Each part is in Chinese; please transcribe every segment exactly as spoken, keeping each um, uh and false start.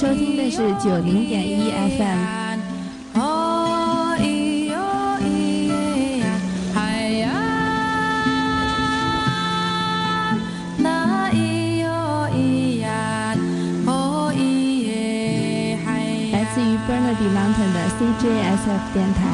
收听的是九零点一 F M。Burnaby Mountain 的 C J S F 电台。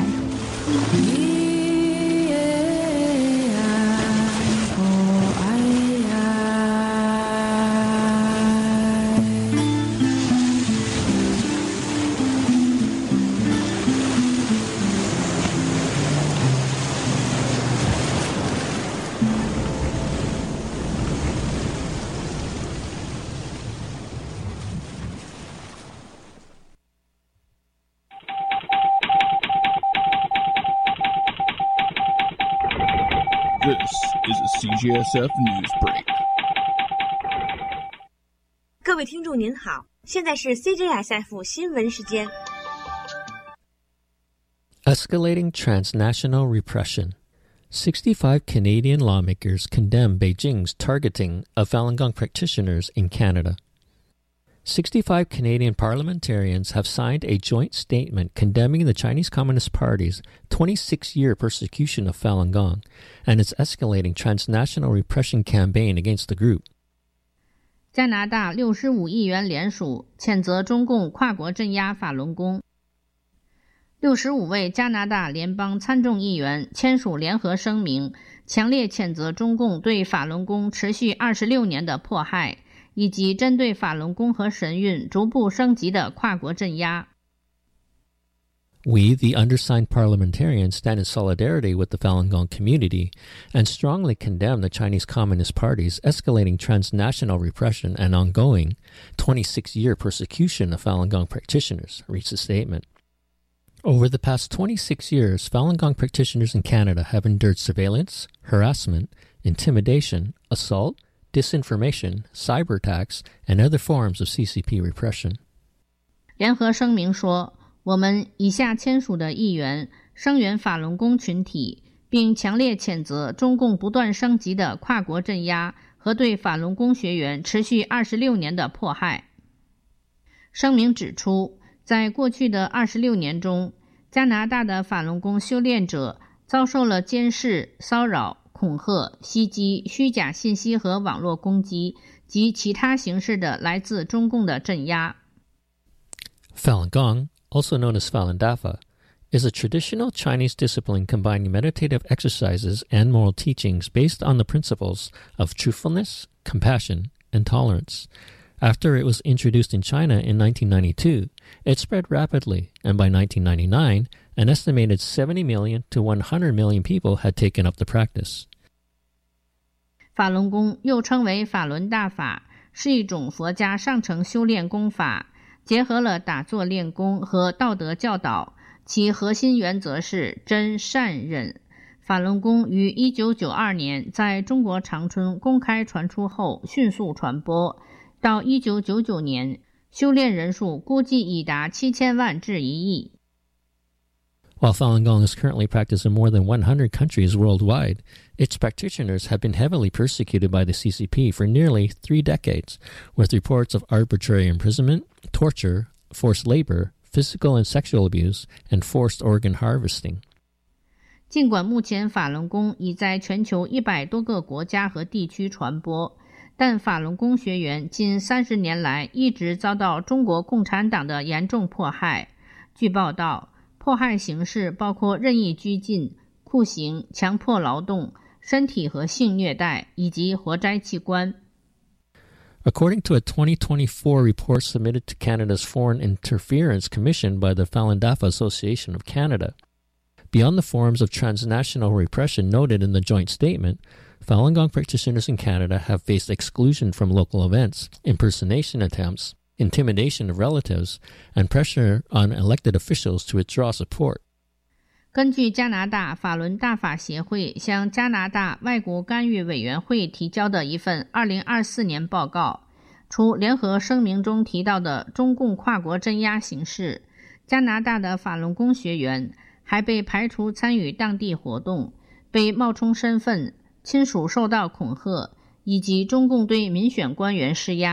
C J S F News Break。 各位听众您好，现在是 C J S F 新闻时间。 Escalating transnational repression. sixty-five Canadian lawmakers condemn Beijing's targeting of Falun Gong practitioners in Canada. sixty-five Canadian parliamentarians have signed a joint statement condemning the Chinese Communist Party's twenty-six-year persecution of Falun Gong and its escalating transnational repression campaign against the group. 加拿大六十五议员联署谴责中共跨国镇压法轮功。六十五位加拿大联邦参众议员签署联合声明，强烈谴责中共对法轮功持续二十六年的迫害，以及针对法轮功和神韵逐步升级的跨国镇压。 We, the undersigned parliamentarians, stand in solidarity with the Falun Gong community and strongly condemn the Chinese Communist Party's escalating transnational repression and ongoing twenty-six-year persecution of Falun Gong practitioners, reads the statement. Over the past twenty-six years, Falun Gong practitioners in Canada have endured surveillance, harassment, intimidation, assault, disinformation, cyber attacks, and other forms of C C P repression. 联合声明说，我们以下签署的议员声援法轮功群体，并强烈谴责中共不断升级的跨国镇压和对法轮功学员持续二十六年的迫害。声明指出，在过去的二十六年中，加拿大的法轮功修炼者遭受了监视、骚扰、恐吓、袭击、虚假信息和网络攻击及其他形式的来自中共的镇压。 Falun Gong, also known as Falun Dafa, is a traditional Chinese discipline combining meditative exercises and moral teachings based on the principles of truthfulness, compassion, and tolerance. After it was introduced in China in nineteen ninety-two, it spread rapidly, and by nineteen ninety-nine, an estimated seventy million to one hundred million people had taken up the practice. 法轮功又称为法轮大法，是一种佛家上乘修炼功法，结合了打坐练功和道德教导，其核心原则是真善忍。法轮功于一九九二年在中国长春公开传出后迅速传播，到一九九九年，修炼人数估计已达七千万至一亿。 While Falun Gong is currently practiced in more than one hundred countries worldwide, its practitioners have been heavily persecuted by the C C P for nearly three decades, with reports of arbitrary imprisonment, torture, forced labor, physical and sexual abuse, and forced organ harvesting. 尽管目前法轮功已在全球一百多个国家和地区传播，但法轮功学员近三十年来一直遭到中国共产党的严重迫害。据报道，迫害形式包括任意拘禁、酷刑、强迫劳动、身体和性虐待以及活摘器官。 According to a twenty twenty-four report submitted to Canada's Foreign Interference Commission by the Falun Dafa Association of Canada, beyond the forms of transnational repression noted in the joint statement, Falun Gong practitioners in Canada have faced exclusion from local events, impersonation attempts, intimidation of relatives, and pressure on elected officials to withdraw support. 根据加拿大法轮大法协会向加拿大外国干预委员会提交的一份二零二四年报告，除联合声明中提到的中共跨国镇压形式，加拿大的法轮功学员还被排除参与当地活动，被冒充身份，亲属受到恐吓，以及中共对民选官员施压，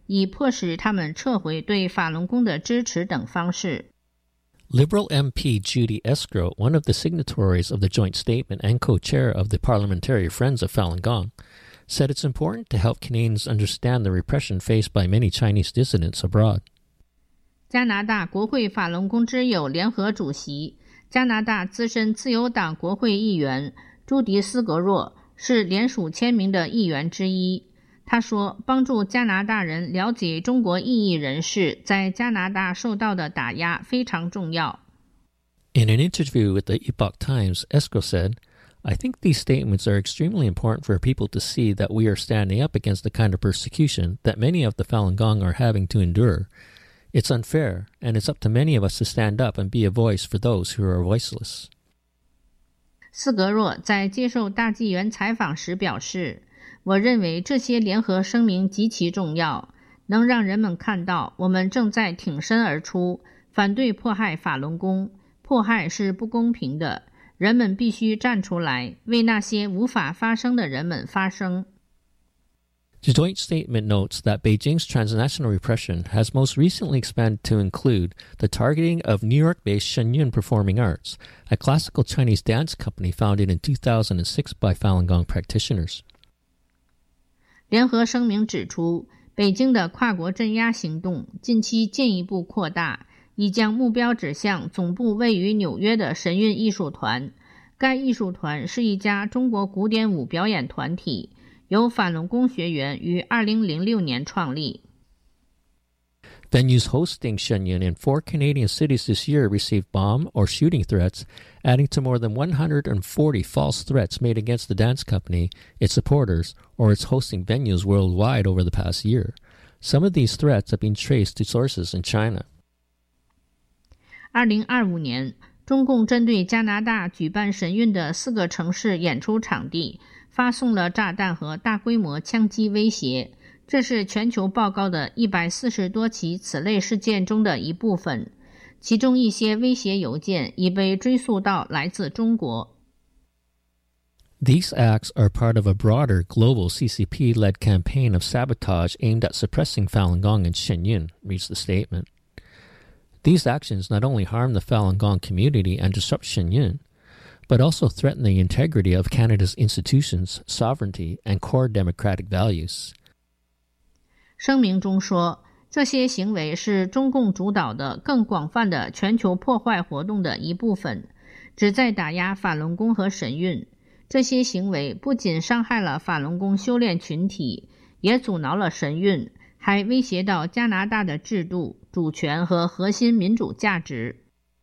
以迫使他们撤回对法轮功的支持等方式。 Liberal M P Judy Escrow, one of the signatories of the joint statement and co-chair of the Parliamentary Friends of Falun Gong, said it's important to help Canadians understand the repression faced by many Chinese dissidents abroad. 加拿大国会法轮功之友联合主席、加拿大资深自由党国会议员朱迪斯格若是联署签名的议员之一。他说，帮助加拿大人了解中国异议人士在加拿大受到的打压非常重要。 In an interview with the Epoch Times, Escrow said, I think these statements are extremely important for people to see that we are standing up against the kind of persecution that many of the Falun Gong are having to endure. It's unfair, and it's up to many of us to stand up and be a voice for those who are voiceless. 斯格若在接受大纪元采访时表示，我认为这些联合声明极其重要，能让人们看到我们正在挺身而出，反对迫害法轮功。迫害是不公平的，人们必须站出来，为那些无法发声的人们发声。 The joint statement notes that Beijing's transnational repression has most recently expanded to include the targeting of New York-based Shenyun Performing Arts, a classical Chinese dance company founded in two thousand six by Falun Gong practitioners. 联合声明指出，北京的跨国镇压行动近期进一步扩大，已将目标指向总部位于纽约的神韵艺术团。该艺术团是一家中国古典舞表演团体，由法轮功学员于二零零六年创立。 Venues hosting Shenyun in four Canadian cities this year received bomb or shooting threats, adding to more than one hundred forty false threats made against the dance company, its supporters, or its hosting venues worldwide over the past year. Some of these threats have been traced to sources in China. 二零二五年，中共针对加拿大举办神韵的四个城市演出场地发送了炸弹和大规模枪击威胁，这是全球报告的一百四十多起此类事件中的一部分，其中一些威胁邮件已被追溯到来自中国。 These acts are part of a broader global C C P-led campaign of sabotage aimed at suppressing Falun Gong in Shenyun, reads the statement. These actions not only harm the Falun Gong community and disrupt Shenyun, but also threaten the integrity of Canada's institutions, sovereignty, and core democratic values. 声明中说，这些行为是中共主导的更广泛的全球破坏活动的一部分，旨在打压法轮功和神韵。这些行为不仅伤害了法轮功修炼群体，也阻挠了神韵，还威胁到加拿大的制度、主权和核心民主价值。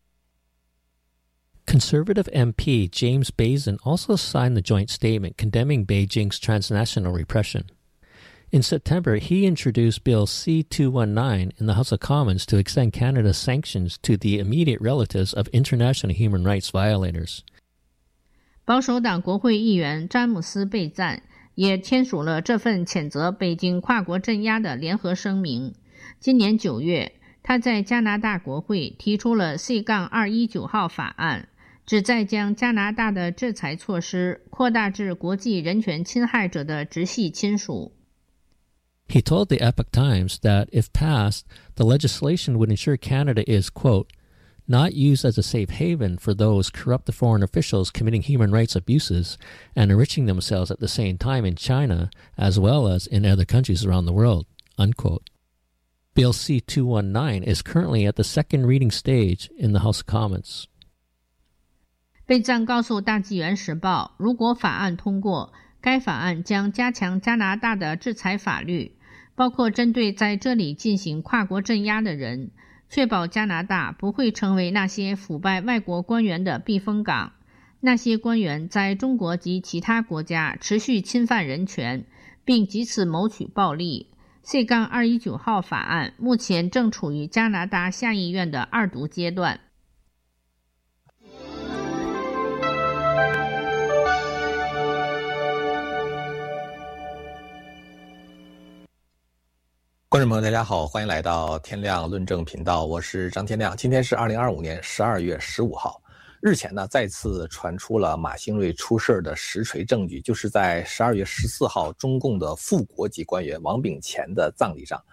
Conservative M P James Bazin also signed the joint statement condemning Beijing's transnational repression. In September, he introduced Bill C two nineteen in the House of Commons to extend Canada's sanctions to the immediate relatives of international human rights violators. 保守党国会议员詹姆斯·贝赞也签署了这份谴责北京跨国镇压的联合声明。今年九月，他在加拿大国会提出了 C 二一九 号法案，旨在将加拿大的制裁措施扩大至国际人权侵害者的直系亲属。 He told the Epoch Times that, if passed, the legislation would ensure Canada is, quote, not used as a safe haven for those corrupt foreign officials committing human rights abuses and enriching themselves at the same time in China as well as in other countries around the world, unquote. Bill C two nineteen is currently at the second reading stage in the House of Commons. 贝赞告诉大纪元时报，如果法案通过，该法案将加强加拿大的制裁法律，包括针对在这里进行跨国镇压的人，确保加拿大不会成为那些腐败外国官员的避风港。那些官员在中国及其他国家持续侵犯人权，并藉此谋取暴利。C 二一九 号法案目前正处于加拿大下议院的二读阶段。 观众朋友大家好，欢迎来到天亮论证频道，我是张天亮。今天是二零二五年十二月十五号。日前呢，再次传出了马兴瑞出事的实锤证据，就是在十二月十四号中共的副国级官员王炳乾的葬礼上，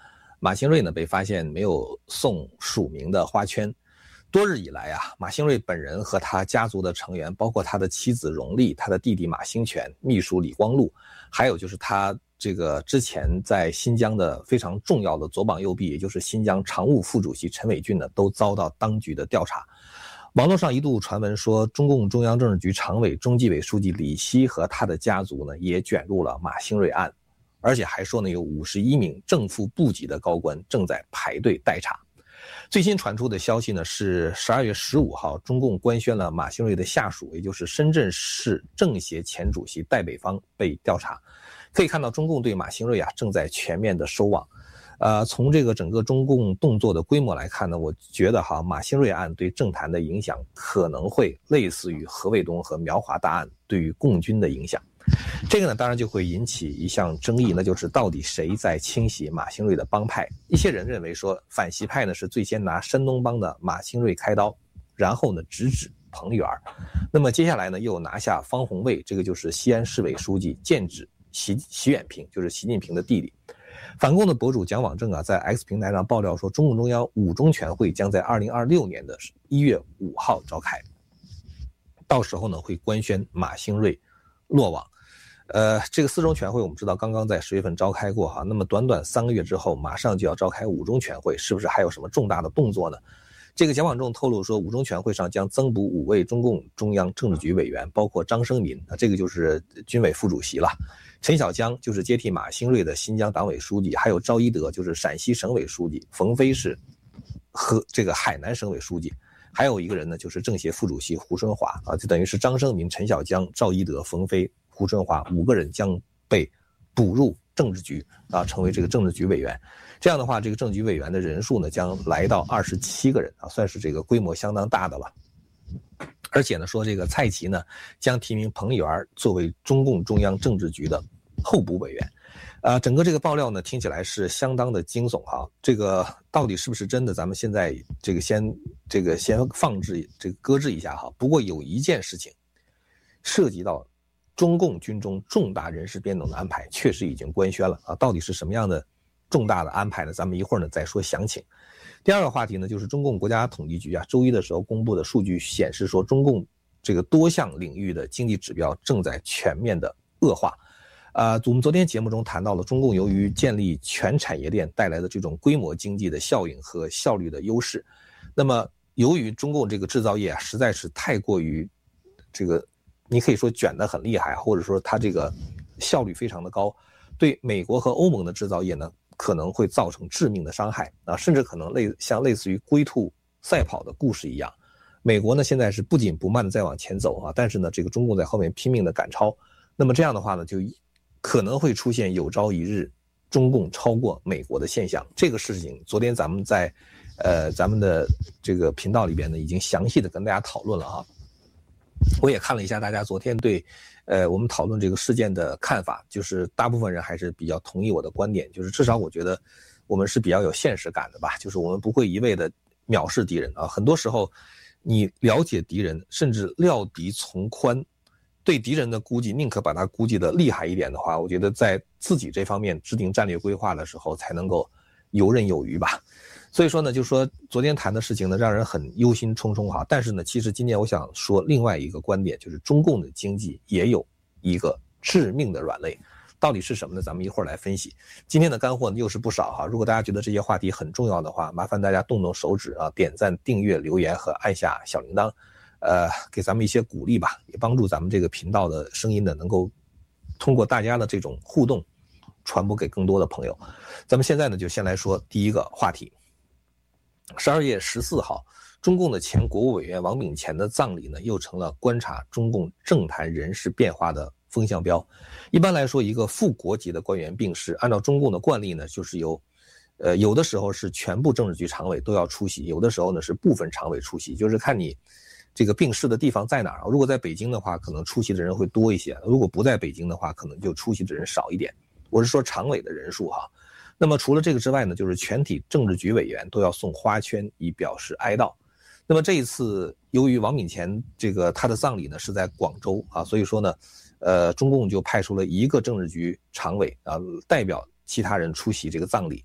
马兴瑞呢被发现没有送署名的花圈。多日以来啊，马兴瑞本人和他家族的成员，包括他的妻子荣丽、他的弟弟马兴全、秘书李光禄，还有就是他这个之前在新疆的非常重要的左膀右臂，也就是新疆常务副主席陈伟俊呢，都遭到当局的调查。网络上一度传闻说，中共中央政治局常委、中纪委书记李希和他的家族呢，也卷入了马兴瑞案，而且还说呢，有五十一名正副部级的高官正在排队待查。最新传出的消息呢是十二月十五号，中共官宣了马兴瑞的下属，也就是深圳市政协前主席戴北方被调查。可以看到，中共对马兴瑞啊正在全面的收网。呃，从这个整个中共动作的规模来看呢，我觉得哈，马兴瑞案对政坛的影响可能会类似于何卫东和苗华大案对于共军的影响。这个呢，当然就会引起一项争议，那就是到底谁在清洗马兴瑞的帮派？一些人认为说，反习派呢是最先拿山东帮的马兴瑞开刀，然后呢直指彭玉儿，那么接下来呢又拿下方红卫，这个就是西安市委书记，剑指习习远平，就是习近平的弟弟。反共的博主蒋网正啊，在 X 平台上爆料说，中共中央五中全会将在二零二六年的一月五号召开，到时候呢会官宣马兴瑞落网。呃，这个四中全会我们知道刚刚在十月份召开过哈，那么短短三个月之后，马上就要召开五中全会，是不是还有什么重大的动作呢？这个蒋网正透露说，五中全会上将增补五位中共中央政治局委员，包括张生民，啊，这个就是军委副主席了；陈小江就是接替马兴瑞的新疆党委书记，还有赵一德就是陕西省委书记，冯飞是和这个海南省委书记，还有一个人呢就是政协副主席胡春华啊，就等于是张生民、陈小江、赵一德、冯飞、胡春华五个人将被补入政治局啊，成为这个政治局委员。这样的话，这个政治局委员的人数呢将来到二十七个人啊，算是这个规模相当大的了。而且呢，说这个蔡奇呢将提名彭元作为中共中央政治局的候补委员。呃，整个这个爆料呢听起来是相当的惊悚哈，这个到底是不是真的，咱们现在这个先这个先放置这个搁置一下哈。不过有一件事情涉及到中共军中重大人事变动的安排，确实已经官宣了啊，到底是什么样的重大的安排呢？咱们一会儿呢再说详情。第二个话题呢，就是中共国家统计局啊，周一的时候公布的数据显示说，中共这个多项领域的经济指标正在全面的恶化。呃，我们昨天节目中谈到了中共由于建立全产业链带来的这种规模经济的效应和效率的优势，那么由于中共这个制造业啊实在是太过于这个，你可以说卷得很厉害，或者说它这个效率非常的高，对美国和欧盟的制造业呢可能会造成致命的伤害啊，甚至可能类像类似于龟兔赛跑的故事一样。美国呢现在是不紧不慢的在往前走啊，但是呢这个中共在后面拼命的赶超，那么这样的话呢就可能会出现有朝一日中共超过美国的现象。这个事情昨天咱们在呃咱们的这个频道里边呢已经详细的跟大家讨论了啊。我也看了一下大家昨天对呃我们讨论这个事件的看法，就是大部分人还是比较同意我的观点，就是至少我觉得我们是比较有现实感的吧，就是我们不会一味的藐视敌人啊。很多时候你了解敌人，甚至料敌从宽，对敌人的估计宁可把它估计的厉害一点的话，我觉得在自己这方面制定战略规划的时候才能够游刃有余吧。所以说呢，就说昨天谈的事情呢让人很忧心忡忡哈，但是呢其实今天我想说另外一个观点，就是中共的经济也有一个致命的软肋，到底是什么呢？咱们一会儿来分析。今天的干货呢又是不少哈，如果大家觉得这些话题很重要的话，麻烦大家动动手指啊，点赞、订阅、留言和按下小铃铛，呃，给咱们一些鼓励吧，也帮助咱们这个频道的声音呢能够通过大家的这种互动传播给更多的朋友。咱们现在呢就先来说第一个话题。十二月十四号，中共的前国务委员王炳乾的葬礼呢又成了观察中共政坛人事变化的风向标。一般来说，一个副国级的官员病逝，按照中共的惯例呢，就是由呃有的时候是全部政治局常委都要出席，有的时候呢是部分常委出席，就是看你这个病逝的地方在哪儿。如果在北京的话，可能出席的人会多一些；如果不在北京的话，可能就出席的人少一点。我是说常委的人数哈。那么除了这个之外呢，就是全体政治局委员都要送花圈以表示哀悼。那么这一次由于王炳乾这个他的葬礼呢是在广州啊，所以说呢呃中共就派出了一个政治局常委啊代表其他人出席这个葬礼。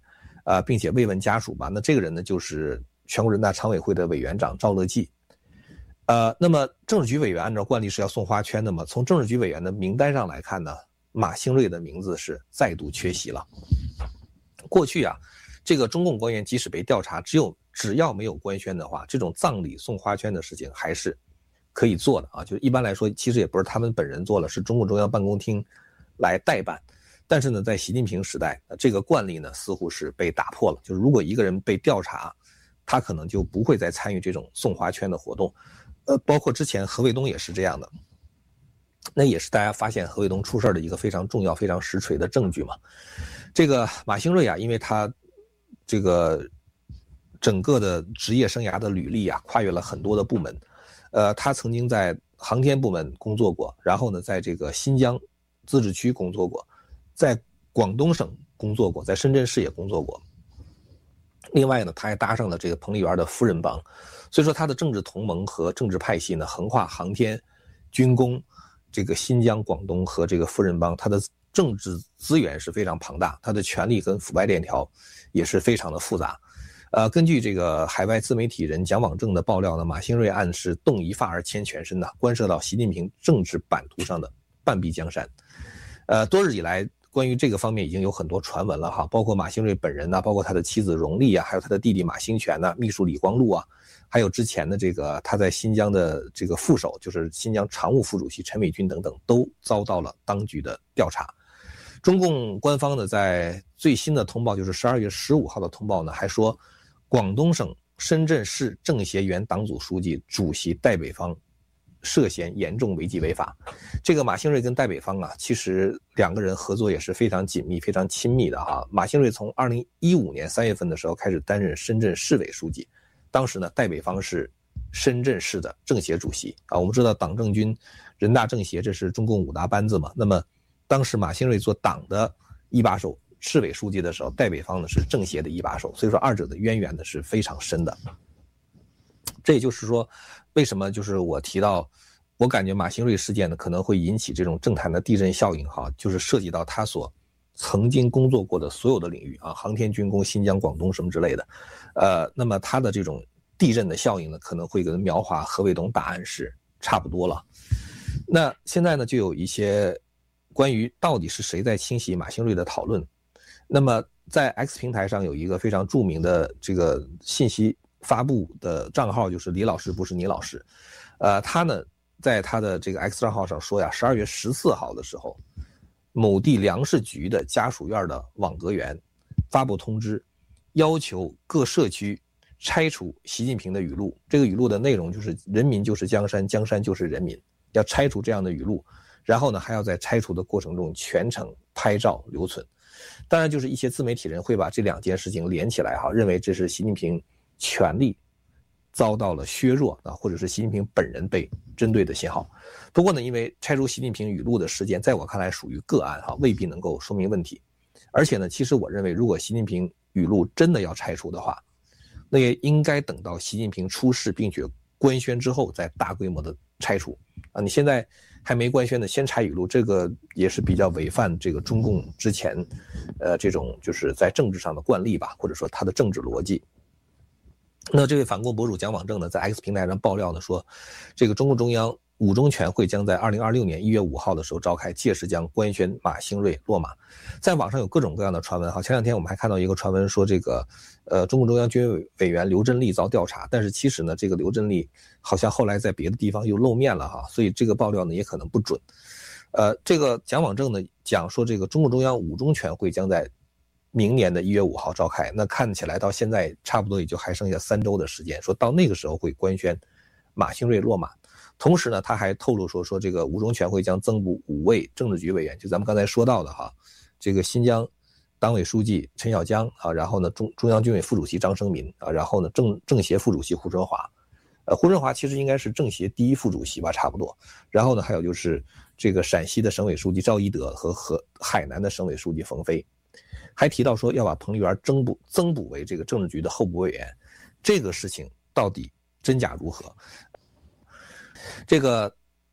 呃，并且慰问家属吧。那这个人呢，就是全国人大常委会的委员长赵乐际。呃，那么政治局委员按照惯例是要送花圈的嘛？从政治局委员的名单上来看呢，马兴瑞的名字是再度缺席了。过去啊，这个中共官员即使被调查，只有只要没有官宣的话，这种葬礼送花圈的事情还是可以做的啊。就是一般来说，其实也不是他们本人做了，是中共中央办公厅来代办。但是呢，在习近平时代，这个惯例呢似乎是被打破了。就是如果一个人被调查，他可能就不会再参与这种送花圈的活动。呃，包括之前何卫东也是这样的，那也是大家发现何卫东出事的一个非常重要、非常实锤的证据嘛。这个马兴瑞啊，因为他这个整个的职业生涯的履历啊，跨越了很多的部门。呃，他曾经在航天部门工作过，然后呢，在这个新疆自治区工作过，在广东省工作过，在深圳市也工作过。另外呢，他还搭上了这个彭丽媛的夫人帮。所以说他的政治同盟和政治派系呢，横跨航天、军工、这个新疆、广东和这个夫人帮，他的政治资源是非常庞大，他的权力跟腐败链条也是非常的复杂。呃，根据这个海外自媒体人蒋网正的爆料呢，马兴瑞案是动一发而牵全身的，关涉到习近平政治版图上的半壁江山。呃，多日以来，关于这个方面已经有很多传闻了哈，包括马兴瑞本人呐、啊，包括他的妻子荣丽啊，还有他的弟弟马兴全呐、啊，秘书李光禄啊。还有之前的这个他在新疆的这个副手，就是新疆常务副主席陈伟军等等，都遭到了当局的调查。中共官方呢，在最新的通报，就是十二月十五号的通报呢，还说广东省深圳市政协原党组书记、主席戴北方涉嫌严重违纪违法。这个马兴瑞跟戴北方啊，其实两个人合作也是非常紧密、非常亲密的哈。马兴瑞从二零一五年三月份的时候开始担任深圳市委书记。当时呢，戴北方是深圳市的政协主席啊。我们知道党政军、人大政协这是中共五大班子嘛。那么，当时马兴瑞做党的一把手、市委书记的时候，戴北方呢是政协的一把手，所以说二者的渊源呢是非常深的。这也就是说，为什么就是我提到，我感觉马兴瑞事件呢可能会引起这种政坛的地震效应哈，就是涉及到他所曾经工作过的所有的领域啊，航天、军工、新疆、广东什么之类的，呃，那么他的这种地震的效应呢，可能会跟苗华、何卫东大案是差不多了。那现在呢，就有一些关于到底是谁在清洗马兴瑞的讨论。那么在 X 平台上有一个非常著名的这个信息发布的账号，就是李老师不是你老师，呃，他呢在他的这个 X 账号上说呀，十二月十四号的时候。某地粮食局的家属院的网格员发布通知，要求各社区拆除习近平的语录。这个语录的内容就是人民就是江山，江山就是人民，要拆除这样的语录。然后呢，还要在拆除的过程中全程拍照留存。当然就是一些自媒体人会把这两件事情连起来哈，认为这是习近平权力遭到了削弱啊，或者是习近平本人被针对的信号。不过呢，因为拆除习近平语录的事件，在我看来属于个案哈，未必能够说明问题。而且呢，其实我认为，如果习近平语录真的要拆除的话，那也应该等到习近平出事并且官宣之后再大规模的拆除啊。你现在还没官宣的先拆语录，这个也是比较违反这个中共之前，呃，这种就是在政治上的惯例吧，或者说他的政治逻辑。那这位反共博主蒋网正呢，在 X 平台上爆料呢说，这个中共中央五中全会将在二零二六年一月五号的时候召开，届时将官宣马兴瑞落马。在网上有各种各样的传闻哈，前两天我们还看到一个传闻说，这个呃中共中央军委委员刘振立遭调查，但是其实呢，这个刘振立好像后来在别的地方又露面了哈，所以这个爆料呢也可能不准。呃，这个蒋网正呢讲说，这个中共中央五中全会将在明年的一月五号召开，那看起来到现在差不多也就还剩下三周的时间，说到那个时候会官宣马兴瑞落马。同时呢，他还透露说，说这个五中全会将增补五位政治局委员，就咱们刚才说到的哈，这个新疆党委书记陈小江啊，然后呢中中央军委副主席张生民啊，然后呢政政协副主席胡春华，呃胡春华其实应该是政协第一副主席吧，差不多。然后呢还有就是这个陕西的省委书记赵一德和和海南的省委书记冯飞。还提到说要把彭丽媛增补增补为这个政治局的候补委员，这个事情到底真假如何？这个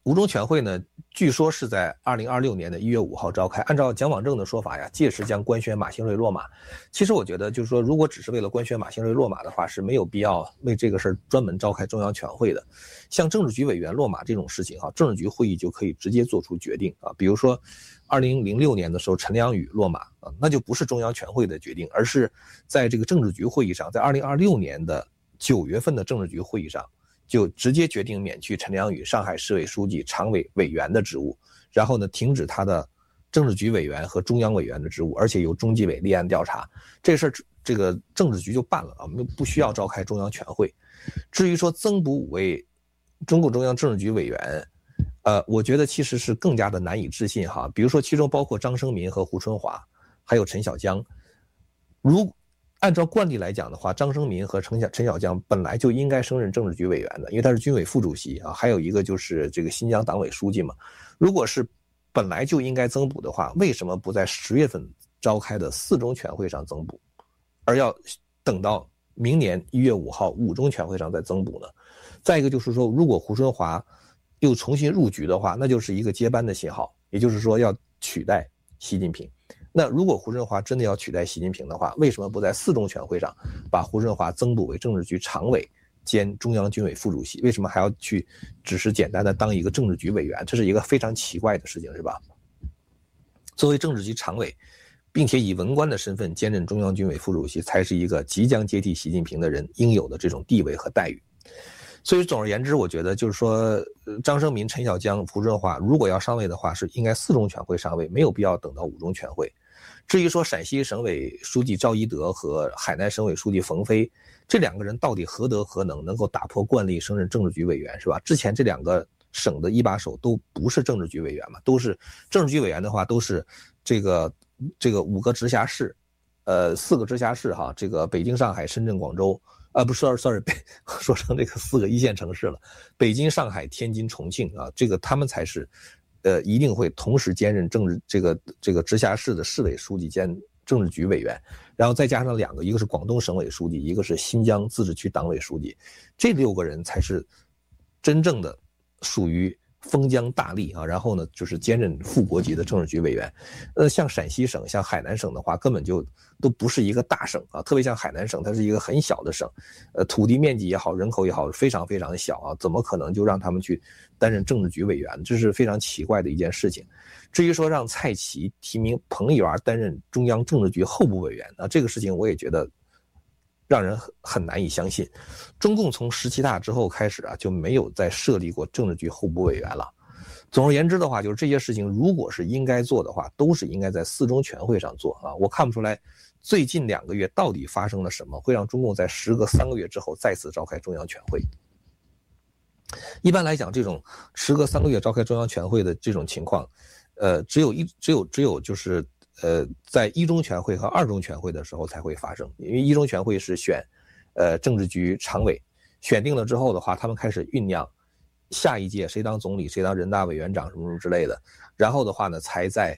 五中全会呢，据说是在二零二六年的一月五号召开。按照蒋网正的说法呀，届时将官宣马兴瑞落马。其实我觉得，就是说，如果只是为了官宣马兴瑞落马的话，是没有必要为这个事儿专门召开中央全会的。像政治局委员落马这种事情哈，政治局会议就可以直接做出决定啊。比如说，二零零六年的时候，陈良宇落马啊，那就不是中央全会的决定，而是在这个政治局会议上，在二零二六年的九月份的政治局会议上。就直接决定免去陈良宇上海市委书记、常委委员的职务，然后呢，停止他的政治局委员和中央委员的职务，而且由中纪委立案调查。这事儿这个政治局就办了啊，不需要召开中央全会。至于说增补五位中共中央政治局委员，呃，我觉得其实是更加的难以置信哈。比如说，其中包括张生民和胡春华，还有陈小江。如按照惯例来讲的话，张生民和陈小陈小江本来就应该升任政治局委员的，因为他是军委副主席啊，还有一个就是这个新疆党委书记嘛。如果是本来就应该增补的话，为什么不在十月份召开的四中全会上增补，而要等到明年一月五号五中全会上再增补呢？再一个就是说，如果胡春华又重新入局的话，那就是一个接班的信号，也就是说要取代习近平。那如果胡春华真的要取代习近平的话，为什么不在四中全会上把胡春华增补为政治局常委兼中央军委副主席？为什么还要去只是简单的当一个政治局委员？这是一个非常奇怪的事情，是吧？作为政治局常委，并且以文官的身份兼任中央军委副主席，才是一个即将接替习近平的人应有的这种地位和待遇。所以总而言之，我觉得就是说，张生民、陈小江、胡春华如果要上位的话，是应该四中全会上位，没有必要等到五中全会。至于说陕西省委书记赵一德和海南省委书记冯飞这两个人到底何德何能，能够打破惯例升任政治局委员，是吧？之前这两个省的一把手都不是政治局委员嘛，都是政治局委员的话都是这个这个五个直辖市，呃四个直辖市哈，这个北京、上海、深圳、广州。啊，不是 ，sorry， 说成这个四个一线城市了，北京、上海、天津、重庆啊，这个他们才是，呃，一定会同时兼任政治这个这个直辖市的市委书记兼政治局委员，然后再加上两个，一个是广东省委书记，一个是新疆自治区党委书记，这六个人才是真正的属于封疆大吏啊，然后呢，就是兼任副国级的政治局委员。呃，像陕西省、像海南省的话，根本就都不是一个大省啊，特别像海南省，它是一个很小的省，呃，土地面积也好，人口也好，非常非常的小啊，怎么可能就让他们去担任政治局委员？这是非常奇怪的一件事情。至于说让蔡奇提名彭丽媛担任中央政治局候补委员，那这个事情我也觉得让人很难以相信。中共从十七大之后开始啊，就没有再设立过政治局候补委员了。总而言之的话，就是这些事情如果是应该做的话，都是应该在四中全会上做啊。我看不出来最近两个月到底发生了什么，会让中共在时隔三个月之后再次召开中央全会。一般来讲，这种时隔三个月召开中央全会的这种情况，呃，只有一只有只有就是呃，在一中全会和二中全会的时候才会发生，因为一中全会是选，呃，政治局常委，选定了之后的话，他们开始酝酿下一届谁当总理，谁当人大委员长什么什么之类的，然后的话呢，才在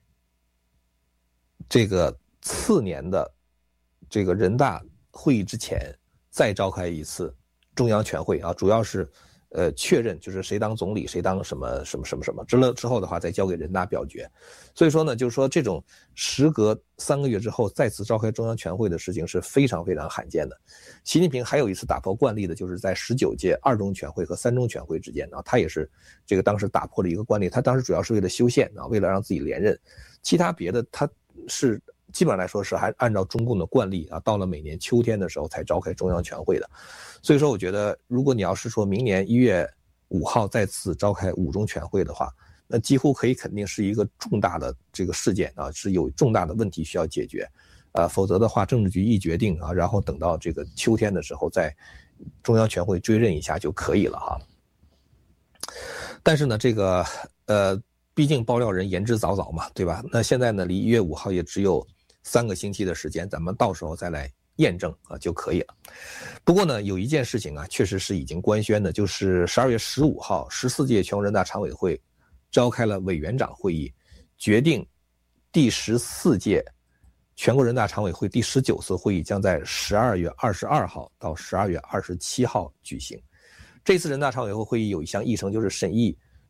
这个次年的这个人大会议之前再召开一次中央全会啊，主要是呃确认就是谁当总理，谁当什么什么什么什么，之了之后的话再交给人大表决。所以说呢，就是说这种时隔三个月之后再次召开中央全会的事情是非常非常罕见的。习近平还有一次打破惯例的，就是在十九届二中全会和三中全会之间啊，他也是这个当时打破了一个惯例，他当时主要是为了修宪啊，为了让自己连任，其他别的他是基本上来说是还按照中共的惯例啊，到了每年秋天的时候才召开中央全会的。所以说我觉得如果你要是说明年一月五号再次召开五中全会的话，那几乎可以肯定是一个重大的这个事件啊，是有重大的问题需要解决，呃，否则的话政治局一决定啊，然后等到这个秋天的时候在中央全会追认一下就可以了哈。但是呢这个呃毕竟爆料人言之凿凿嘛，对吧？那现在呢离一月五号也只有三个星期的时间，咱们到时候再来验证啊就可以了。不过呢有一件事情啊确实是已经官宣的，就是十二月十五号十四届全国人大常委会召开了委员长会议，决定第十四届全国人大常委会第十九次会议将在十二月二十二号到十二月二十七号举行。这次人大常委会会议有一项议程，就是审议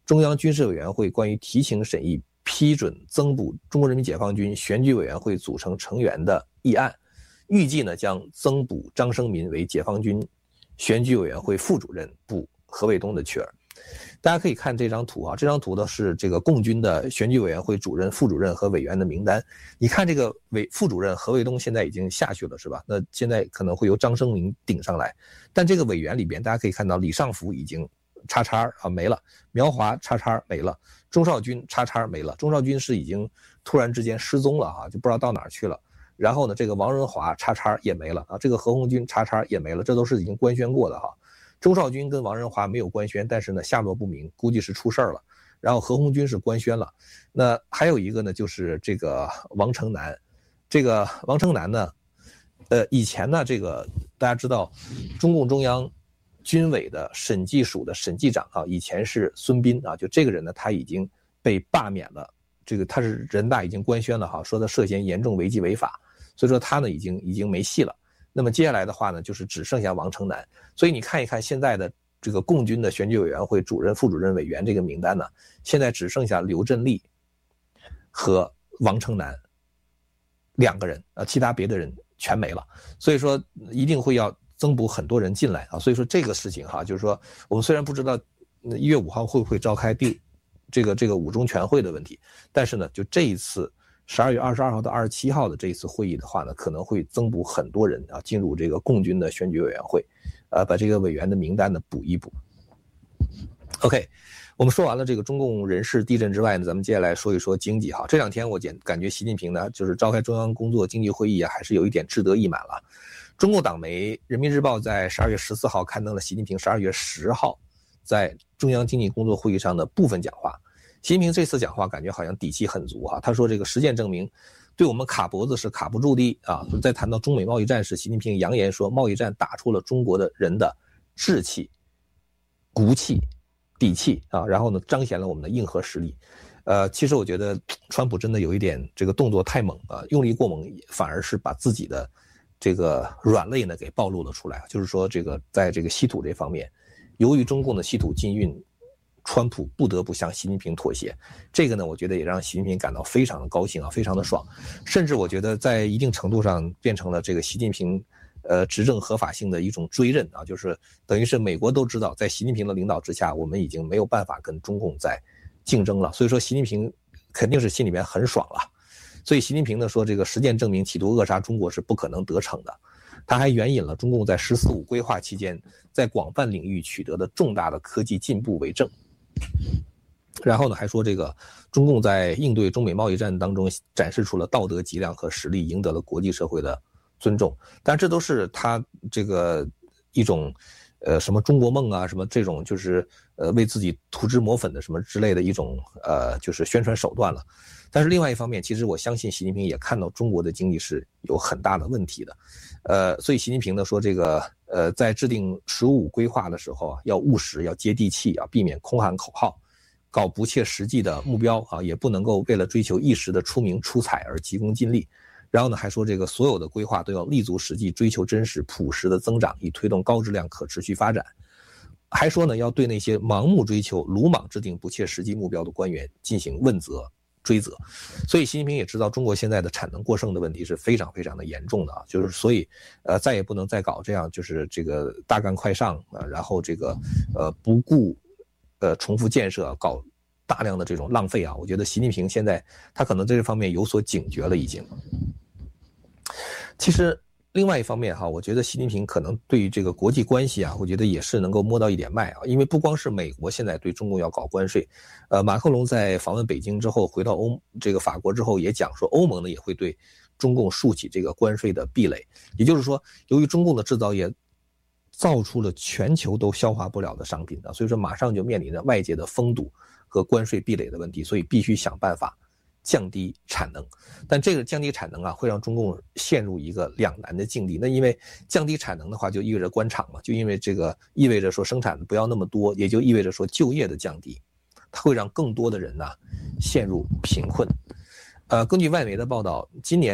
中央军事委员会关于提请审议批准增补中国人民解放军选举委员会组成成员的议案，预计呢将增补张生民为解放军选举委员会副主任，补何卫东的缺儿。大家可以看这张图啊，这张图呢是这个共军的选举委员会主任、副主任和委员的名单。你看这个委副主任何卫东现在已经下去了，是吧？那现在可能会由张生民顶上来。但这个委员里边，大家可以看到李尚福已经叉叉啊没了，苗华叉叉没了，钟绍军叉叉没了。钟绍军是已经突然之间失踪了哈，就不知道到哪儿去了。然后呢，这个王仁华叉叉也没了啊，这个何鸿钧叉叉也没了，这都是已经官宣过的哈。钟绍军跟王仁华没有官宣，但是呢下落不明，估计是出事儿了。然后何鸿钧是官宣了。那还有一个呢，就是这个王成南。这个王成南呢，呃，以前呢，这个大家知道，中共中央军委的审计署的审计长啊，以前是孙斌啊，就这个人呢，他已经被罢免了。这个他是人大已经官宣了哈，说他涉嫌严重违纪违法，所以说他呢已经已经没戏了。那么接下来的话呢，就是只剩下王成南。所以你看一看现在的这个共军的选举委员会主任、副主任、委员这个名单呢，现在只剩下刘振立和王成南两个人啊，其他别的人全没了。所以说一定会要增补很多人进来啊。所以说这个事情哈，就是说我们虽然不知道一月五号会不会召开第这个这个五中全会的问题，但是呢，就这一次十二月二十二号到二十七号的这一次会议的话呢，可能会增补很多人啊，进入这个共军的选举委员会，呃，把这个委员的名单呢补一补。OK， 我们说完了这个中共人事地震之外呢，咱们接下来说一说经济哈。这两天我感感觉习近平呢，就是召开中央工作经济会议啊，还是有一点志得意满了。中共党媒《人民日报》在十二月十四号刊登了习近平十二月十号在中央经济工作会议上的部分讲话。习近平这次讲话感觉好像底气很足哈，他说这个实践证明对我们卡脖子是卡不住的啊。在谈到中美贸易战时，习近平扬言说贸易战打出了中国的人的志气、骨气、底气啊，然后呢彰显了我们的硬核实力。呃，其实我觉得川普真的有一点这个动作太猛啊，用力过猛，反而是把自己的这个软肋呢给暴露了出来。就是说这个在这个稀土这方面，由于中共的稀土禁运，川普不得不向习近平妥协，这个呢，我觉得也让习近平感到非常的高兴啊，非常的爽，甚至我觉得在一定程度上变成了这个习近平，呃，执政合法性的一种追认啊，就是等于是美国都知道，在习近平的领导之下，我们已经没有办法跟中共在竞争了，所以说习近平肯定是心里面很爽了，所以习近平呢说这个实践证明企图扼杀中国是不可能得逞的。他还援引了中共在十四五规划期间在广泛领域取得的重大的科技进步为证。然后呢，还说这个中共在应对中美贸易战当中展示出了道德脊梁和实力，赢得了国际社会的尊重。但这都是他这个一种呃什么中国梦啊，什么这种就是呃为自己涂脂抹粉的什么之类的一种呃就是宣传手段了。但是另外一方面，其实我相信习近平也看到中国的经济是有很大的问题的，呃，所以习近平呢说这个呃在制定“十五五”规划的时候啊，要务实，要接地气啊，避免空喊口号，搞不切实际的目标啊，也不能够为了追求一时的出名出彩而急功近利。然后呢，还说这个所有的规划都要立足实际，追求真实朴实的增长，以推动高质量可持续发展。还说呢，要对那些盲目追求、鲁莽制定不切实际目标的官员进行问责。追责，所以习近平也知道中国现在的产能过剩的问题是非常非常的严重的啊，就是所以呃再也不能再搞这样就是这个大干快上啊，然后这个呃不顾呃重复建设，搞大量的这种浪费啊，我觉得习近平现在他可能在这方面有所警觉了已经。其实另外一方面哈，我觉得习近平可能对于这个国际关系啊，我觉得也是能够摸到一点脉啊，因为不光是美国现在对中共要搞关税，呃，马克龙在访问北京之后，回到欧这个法国之后也讲说，欧盟呢也会对中共竖起这个关税的壁垒，也就是说，由于中共的制造业造出了全球都消化不了的商品啊，所以说马上就面临着外界的封堵和关税壁垒的问题，所以必须想办法降低产能。但这个降低产能啊，会让中共陷入一个两难的境地。那因为降低产能的话，就意味着关厂嘛，就因为这个意味着说生产不要那么多，也就意味着说就业的降低，它会让更多的人呢陷入贫困。呃，根据外媒的报道，今年